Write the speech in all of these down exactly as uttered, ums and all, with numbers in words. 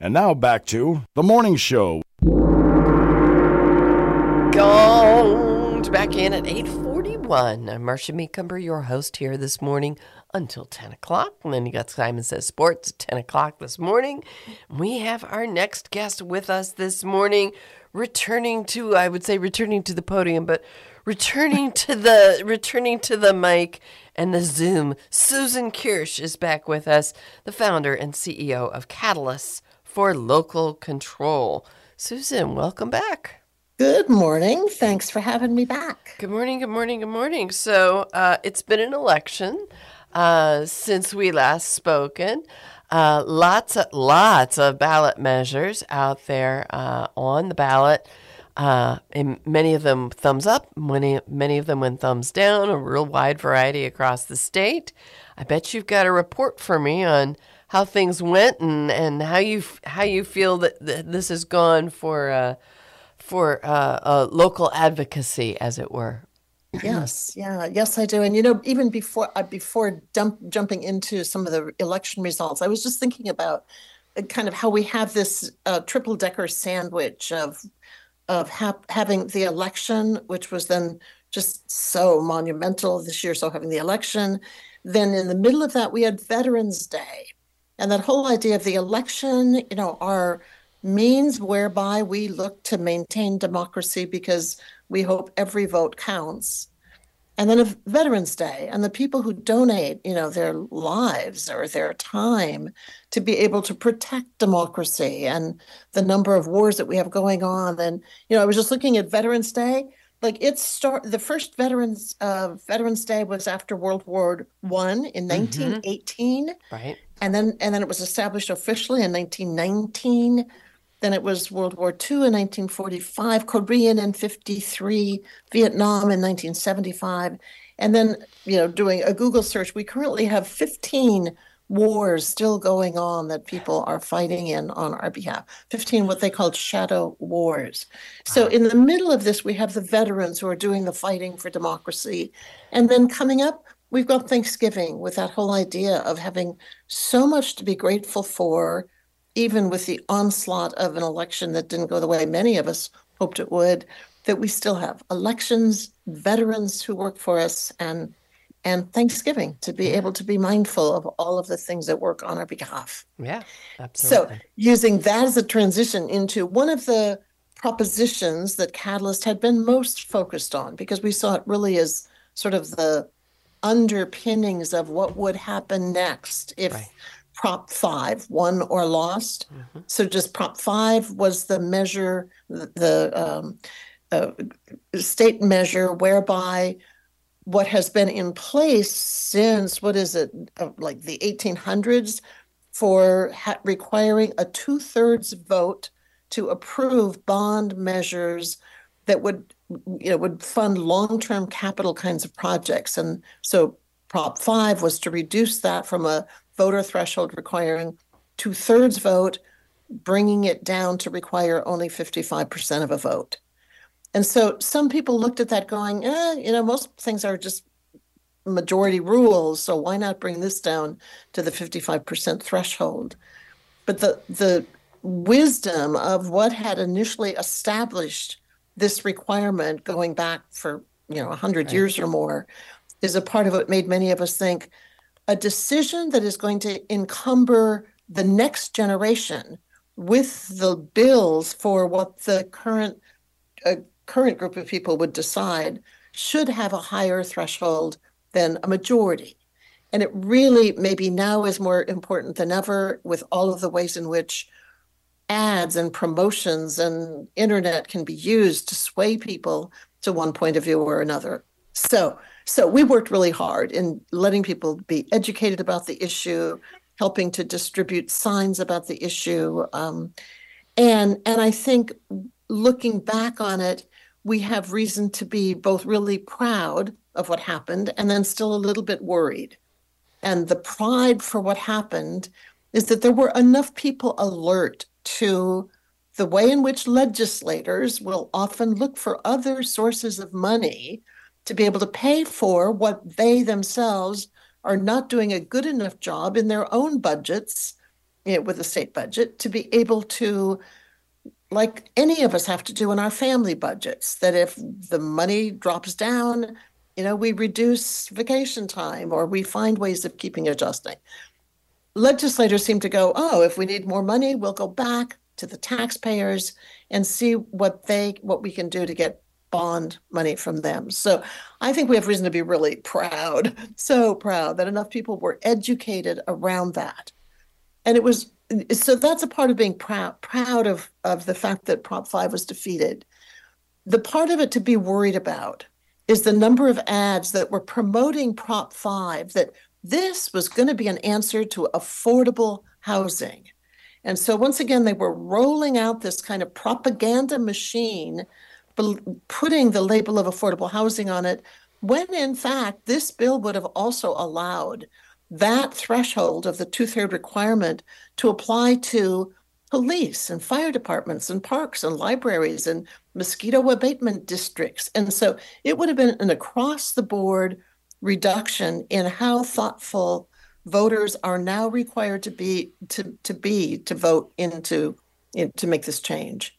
And now back to The Morning Show. Gonged back in at eight forty-one. I'm Marcia Meekumber, your host here this morning until ten o'clock. And then you got Simon Says Sports at ten o'clock this morning. We have our next guest with us this morning, returning to, I would say returning to the podium, but returning to the returning to the mic and the Zoom. Susan Kirsch is back with us, the founder and C E O of Catalyst for Local Control. Susan, welcome back. Good morning. Thanks for having me back. Good morning, good morning, good morning. So uh, it's been an election uh, since we last spoken. Uh, lots of lots of ballot measures out there uh, on the ballot. Uh, and many of them thumbs up, many many of them went thumbs down. A real wide variety across the state. I bet you've got a report for me on how things went and, and how you how you feel that th- this has gone for uh, for uh, uh, local advocacy, as it were. Yes, yeah, yes, I do. And you know, even before uh, before dump, jumping into some of the election results, I was just thinking about uh, kind of how we have this uh, triple decker sandwich of of ha- having the election, which was then just so monumental this year. So having the election, then in the middle of that, we had Veterans Day. And that whole idea of the election, you know, are means whereby we look to maintain democracy because we hope every vote counts. And then of Veterans Day and the people who donate, you know, their lives or their time to be able to protect democracy and the number of wars that we have going on. And, you know, I was just looking at Veterans Day. Like it start the first Veterans uh, Veterans Day was after World War One in nineteen eighteen, mm-hmm. Right? And then and then it was established officially in nineteen nineteen. Then it was World War Two in nineteen forty-five, Korean in fifty-three, Vietnam in nineteen seventy-five, and then you know doing a Google search, we currently have fifteen wars still going on that people are fighting in on our behalf. fifteen what they called shadow wars. So in the middle of this, we have the veterans who are doing the fighting for democracy. And then coming up, we've got Thanksgiving with that whole idea of having so much to be grateful for, even with the onslaught of an election that didn't go the way many of us hoped it would, that we still have elections, veterans who work for us, and and Thanksgiving, to be able to be mindful of all of the things that work on our behalf. Yeah, absolutely. So using that as a transition into one of the propositions that Catalyst had been most focused on, because we saw it really as sort of the underpinnings of what would happen next if right. Prop five won or lost. Mm-hmm. So just Prop five was the measure, the, the um, uh, state measure whereby what has been in place since, what is it, uh, like the eighteen hundreds, for ha- requiring a two-thirds vote to approve bond measures that would, you know, would fund long-term capital kinds of projects. And so Prop five was to reduce that from a voter threshold requiring two-thirds vote, bringing it down to require only fifty-five percent of a vote. And so some people looked at that going, eh, you know, most things are just majority rules, so why not bring this down to the fifty-five percent threshold? But the the wisdom of what had initially established this requirement going back for, you know, one hundred right. years or more is a part of what made many of us think a decision that is going to encumber the next generation with the bills for what the current uh, current group of people would decide should have a higher threshold than a majority. And it really maybe now is more important than ever with all of the ways in which ads and promotions and internet can be used to sway people to one point of view or another. So, so we worked really hard in letting people be educated about the issue, helping to distribute signs about the issue. Um, and, and I think looking back on it, we have reason to be both really proud of what happened and then still a little bit worried. And the pride for what happened is that there were enough people alert to the way in which legislators will often look for other sources of money to be able to pay for what they themselves are not doing a good enough job in their own budgets you know, with the state budget to be able to, like any of us have to do in our family budgets, that if the money drops down, you know, we reduce vacation time or we find ways of keeping adjusting. Legislators seem to go, oh, if we need more money, we'll go back to the taxpayers and see what they what we can do to get bond money from them. So I think we have reason to be really proud, so proud that enough people were educated around that. And it was, so that's a part of being proud, proud of, of the fact that Prop five was defeated. The part of it to be worried about is the number of ads that were promoting Prop five, that this was going to be an answer to affordable housing. And so once again, they were rolling out this kind of propaganda machine, putting the label of affordable housing on it, when in fact, this bill would have also allowed that threshold of the two-third requirement to apply to police and fire departments and parks and libraries and mosquito abatement districts. And so it would have been an across-the-board reduction in how thoughtful voters are now required to be to, to be to vote into in, to make this change.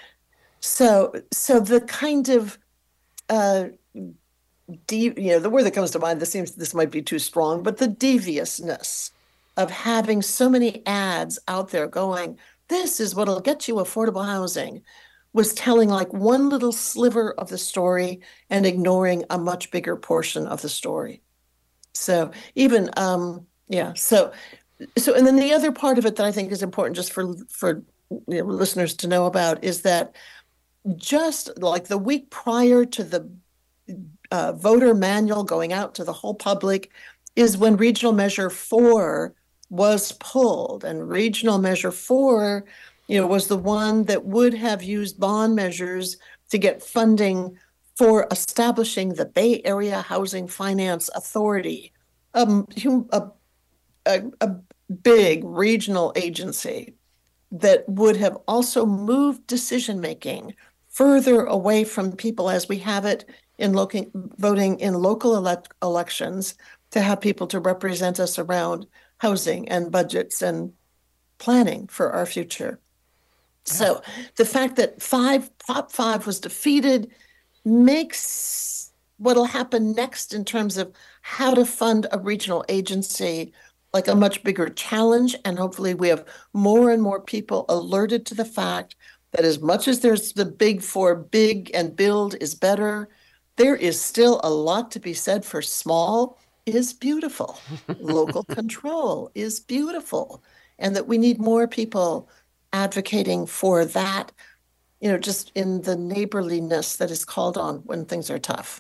So so the kind of uh, de- you know, the word that comes to mind, this seems this might be too strong, but the deviousness of having so many ads out there going, this is what'll get you affordable housing, was telling like one little sliver of the story and ignoring a much bigger portion of the story. So even um, yeah, so so and then the other part of it that I think is important just for for you know, listeners to know about is that just like the week prior to the uh, voter manual going out to the whole public is when Regional Measure four was pulled, and Regional Measure four, you know, was the one that would have used bond measures to get funding for establishing the Bay Area Housing Finance Authority, um, a, a, a big regional agency that would have also moved decision-making further away from people as we have it in local, voting in local elect, elections, to have people to represent us around housing and budgets and planning for our future. Yeah. So the fact that five Prop five was defeated makes what'll happen next in terms of how to fund a regional agency like a much bigger challenge. And hopefully we have more and more people alerted to the fact that as much as there's the big four, big and build is better, there is still a lot to be said for small is beautiful. Local control is beautiful. And that we need more people advocating for that, you know, just in the neighborliness that is called on when things are tough.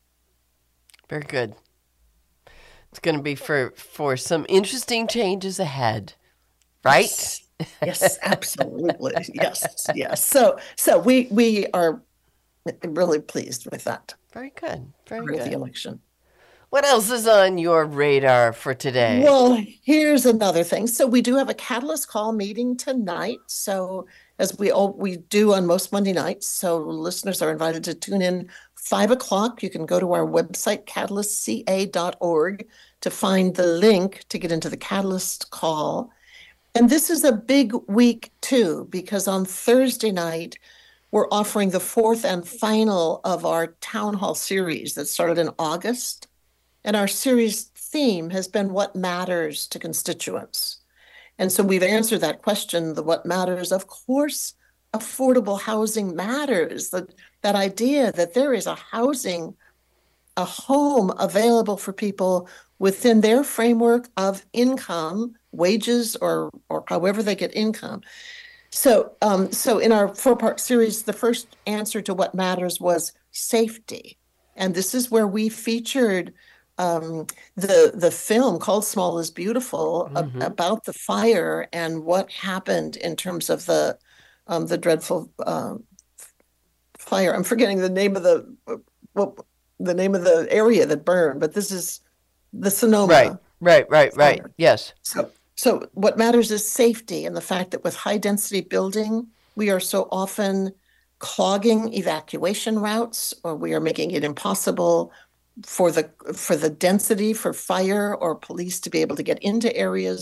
Very good. It's going to be for, for some interesting changes ahead, right? Yes, yes, absolutely. Yes, yes. So so we we are really pleased with that. Very good. Very with good. The election. What else is on your radar for today? Well, here's another thing. So we do have a Catalyst Call meeting tonight. So as we all we do on most Monday nights. So listeners are invited to tune in five o'clock. You can go to our website, catalyst c a dot org, to find the link to get into the Catalyst Call. And this is a big week too, because on Thursday night, we're offering the fourth and final of our town hall series that started in August. And our series theme has been what matters to constituents. And so we've answered that question, the what matters. Of course, affordable housing matters. That, that idea that there is a housing, a home available for people within their framework of income, wages, or or however they get income. So, um, so in our four-part series, the first answer to what matters was safety. And this is where we featured um, the the film called Small is Beautiful, Mm-hmm. a, about the fire and what happened in terms of the um, the dreadful uh, fire. I'm forgetting the name of the well, the name of the area that burned, but this is the Sonoma. Right, right, right, right. fire. Yes. So, so what matters is safety, and the fact that with high density building, we are so often clogging evacuation routes, or we are making it impossible for the for the density for fire or police to be able to get into areas.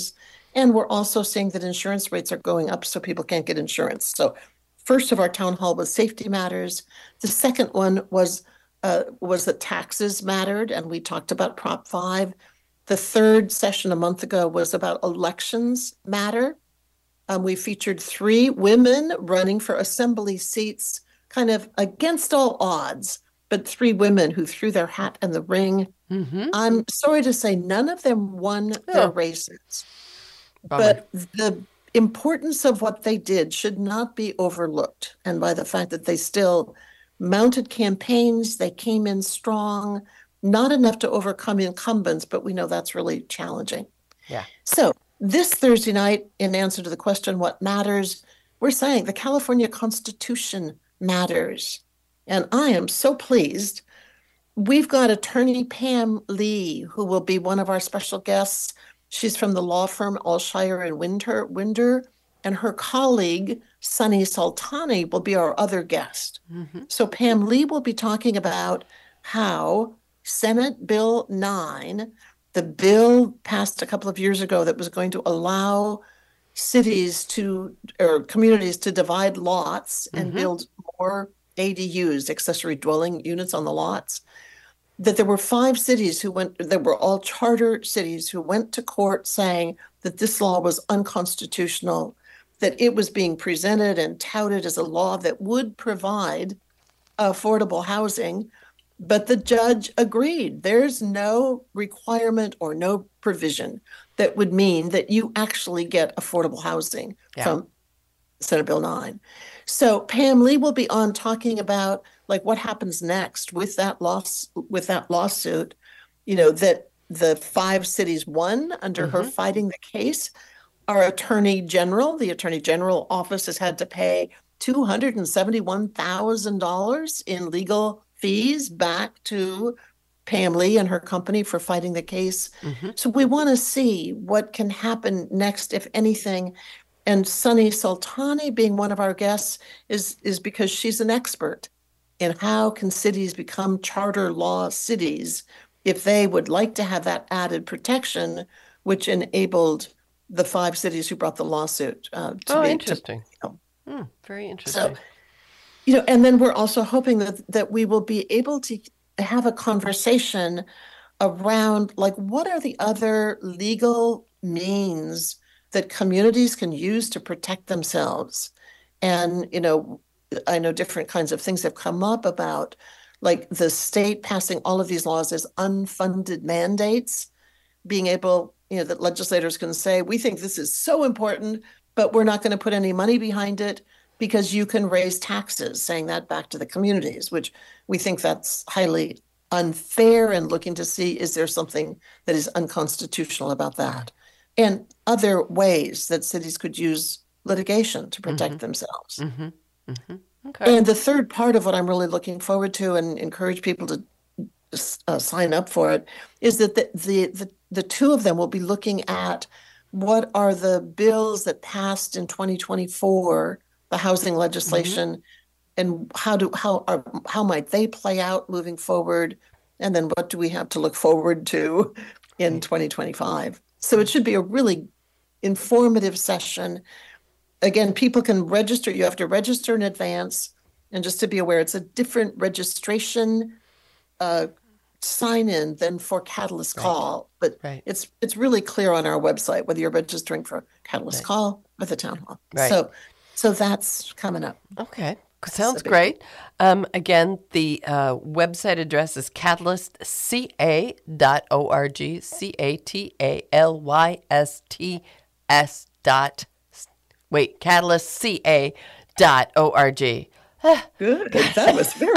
And we're also seeing that insurance rates are going up so people can't get insurance. So first of our town hall was safety matters. The second one was uh, was that taxes mattered, and we talked about Prop five. The third session a month ago was about elections matter. Um, we featured three women running for assembly seats, kind of against all odds, but three women who threw their hat in the ring. Mm-hmm. I'm sorry to say none of them won Oh. their races. Bummer. But the importance of what they did should not be overlooked. And by the fact that they still mounted campaigns, they came in strong, not enough to overcome incumbents, but we know that's really challenging. Yeah. So this Thursday night, in answer to the question, what matters, we're saying the California Constitution matters. And I am so pleased. We've got attorney Pam Lee, who will be one of our special guests. She's from the law firm Alshire and Winder, Winder, and her colleague, Sunny Soltani, will be our other guest. Mm-hmm. So Pam Lee will be talking about how Senate Bill nine, the bill passed a couple of years ago that was going to allow cities to, or communities to divide lots and Mm-hmm. build more A D Us, accessory dwelling units on the lots, that there were five cities who went, that were all charter cities who went to court saying that this law was unconstitutional, that it was being presented and touted as a law that would provide affordable housing. But the judge agreed. There's no requirement or no provision that would mean that you actually get affordable housing Yeah. from Senate Bill nine. So Pam Lee will be on talking about like what happens next with that loss with that lawsuit, you know, that the five cities won under her Mhm. fighting the case. Our attorney general, the attorney general office has had to pay two hundred seventy-one thousand dollars in legal fees back to Pam Lee and her company for fighting the case. Mhm. So we want to see what can happen next, if anything. And Sunny Soltani, being one of our guests, is is because she's an expert in how can cities become charter law cities if they would like to have that added protection, which enabled the five cities who brought the lawsuit uh, to Oh, be to- interesting. you know. Hmm, very interesting. You know, and then we're also hoping that that we will be able to have a conversation around like what are the other legal means that communities can use to protect themselves. And, you know, I know different kinds of things have come up about like the state passing all of these laws as unfunded mandates, being able, you know, that legislators can say, we think this is so important, but we're not going to put any money behind it because you can raise taxes, saying that back to the communities, which we think that's highly unfair, and looking to see, is there something that is unconstitutional about that? And other ways that cities could use litigation to protect themselves. Mm-hmm. Mm-hmm. Okay. And the third part of what I'm really looking forward to and encourage people to uh, sign up for it is that the, the, the, the two of them will be looking at what are the bills that passed in twenty twenty-four, the housing legislation, and how do how are how might they play out moving forward, and then what do we have to look forward to in twenty twenty-five. So it should be a really informative session. Again, people can register. You have to register in advance, and just to be aware, it's a different registration uh, sign in than for Catalyst Right. Call, but Right. it's it's really clear on our website whether you're registering for Catalyst Right. Call or the town hall. Right. So so that's coming up. Okay. Sounds big great. Um, again, the uh, website address is catalyst c a dot org, C A T A L Y S T S dot, wait, catalyst c a dot org. Good. That was very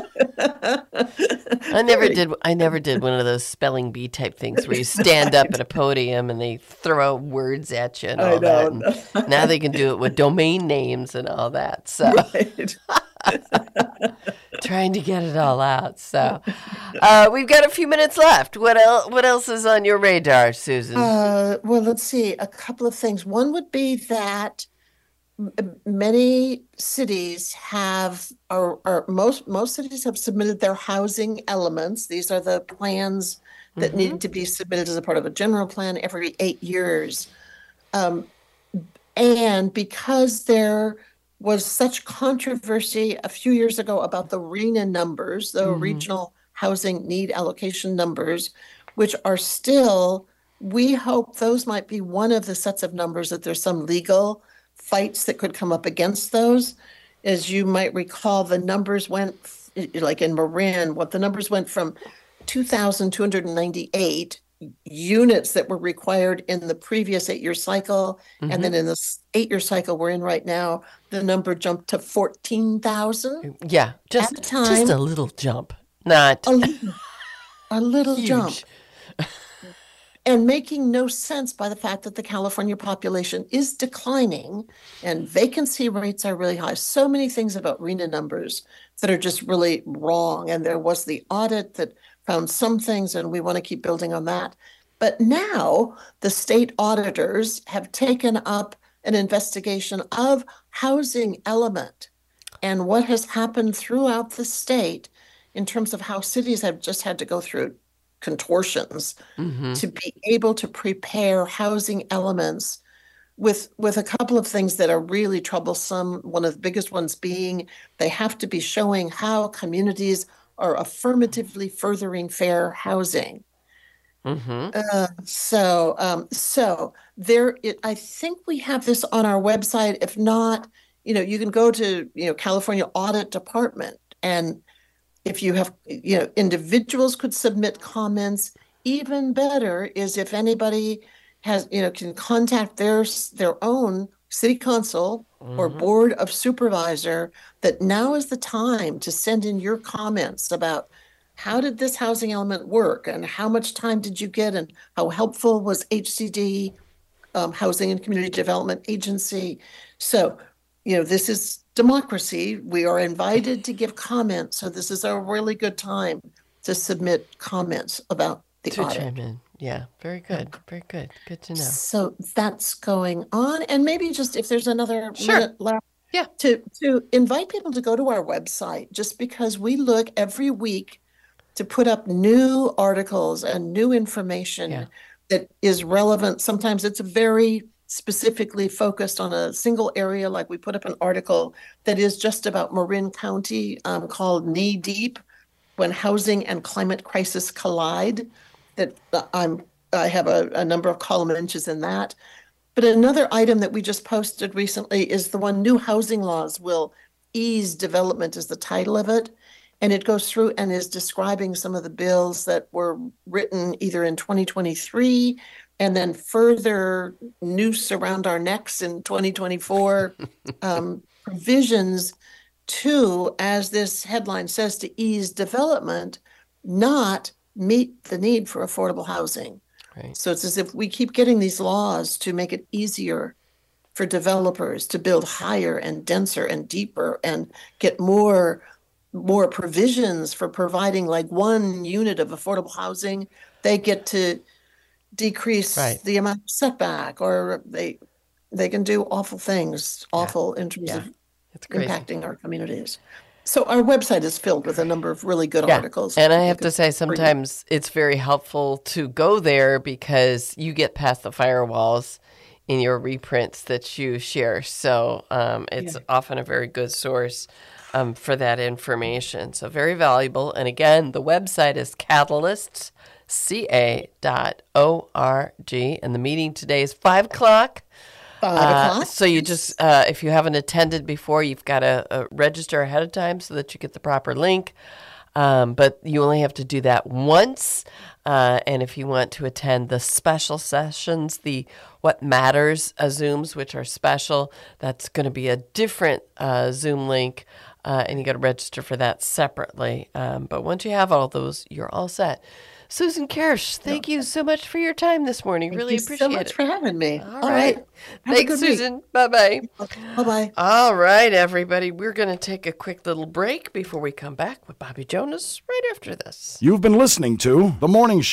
good. I never did. I never did one of those spelling bee type things where you stand up at a podium and they throw words at you and I all that. know. And now they can do it with domain names and all that. So Right. trying to get it all out. So uh, we've got a few minutes left. What else? What else is on your radar, Susan? Uh, well, let's see. A couple of things. One would be that m- many cities have, or, or most most cities have submitted their housing elements. These are the plans that Mhm. need to be submitted as a part of a general plan every eight years. Um, and because there was such controversy a few years ago about the RHNA numbers, the Mm-hmm. Regional Housing Need Allocation numbers, which are still, we hope those might be one of the sets of numbers that there's some legal fights that could come up against those. As you might recall, the numbers went, like in Marin, what the numbers went from two thousand two hundred ninety-eight units that were required in the previous eight-year cycle, Mm-hmm. and then in this eight-year cycle we're in right now, the number jumped to fourteen thousand. Yeah, just, At the time, just a little jump, not a little, a little huge. jump. And making no sense by the fact that the California population is declining and vacancy rates are really high. So many things about RHNA numbers that are just really wrong. And there was the audit that found some things, and we want to keep building on that. But now the state auditors have taken up an investigation of housing element and what has happened throughout the state in terms of how cities have just had to go through contortions Mm-hmm. to be able to prepare housing elements with with a couple of things that are really troublesome. One of the biggest ones being they have to be showing how communities are affirmatively furthering fair housing. Mm-hmm. Uh, so um, so there, it, I think we have this on our website. If not, you know, you can go to, you know, California Audit Department, and if you have, you know, individuals could submit comments. Even better is if anybody has, you know, can contact their their own city council or Mm-hmm. board of supervisor, that now is the time to send in your comments about how did this housing element work and how much time did you get and how helpful was H C D, um, Housing and Community Development Agency. So, you know, this is democracy. We are invited to give comments. So this is a really good time to submit comments about the To audit. chime in. Yeah, very good. Very good. Good to know. So that's going on. And maybe just if there's another Sure. minute left, Yeah. to, to invite people to go to our website, just because we look every week to put up new articles and new information Yeah. that is relevant. Sometimes it's very specifically focused on a single area, like we put up an article that is just about Marin County, um, called Knee Deep, When Housing and Climate Crisis Collide, that uh, I'm I have a, a number of column inches in that. But another item that we just posted recently is the one, New Housing Laws Will Ease Development, is the title of it. And it goes through and is describing some of the bills that were written either in twenty twenty-three and then further noose around our necks in twenty twenty-four, um, provisions to, as this headline says, to ease development, not meet the need for affordable housing. Right. So it's as if we keep getting these laws to make it easier for developers to build higher and denser and deeper and get more more provisions for providing like one unit of affordable housing. They get to decrease Right. the amount of setback, or they they can do awful things, awful in terms Yeah. of It's crazy. impacting our communities. So our website is filled with a number of really good Yeah. articles. And I You have could- to say, sometimes it's very helpful to go there because you get past the firewalls in your reprints that you share. So um, it's Yeah. often a very good source um, for that information. So very valuable. And again, the website is catalysts c a dot org. And the meeting today is five o'clock. Five Uh, o'clock. so you just, uh, if you haven't attended before, you've got to uh, register ahead of time so that you get the proper link. Um, but you only have to do that once. Uh, and if you want to attend the special sessions, the What Matters uh, Zooms, which are special, that's going to be a different uh, Zoom link. Uh, and you got to register for that separately. Um, but once you have all those, you're all set. Susan Kirsch, thank you so much for your time this morning. Thank really you appreciate so much it. for having me. All right. Have a Thanks, good week. Susan. Bye-bye. Bye-bye. All right, everybody. We're going to take a quick little break before we come back with Bobby Jonas right after this. You've been listening to The Morning Show.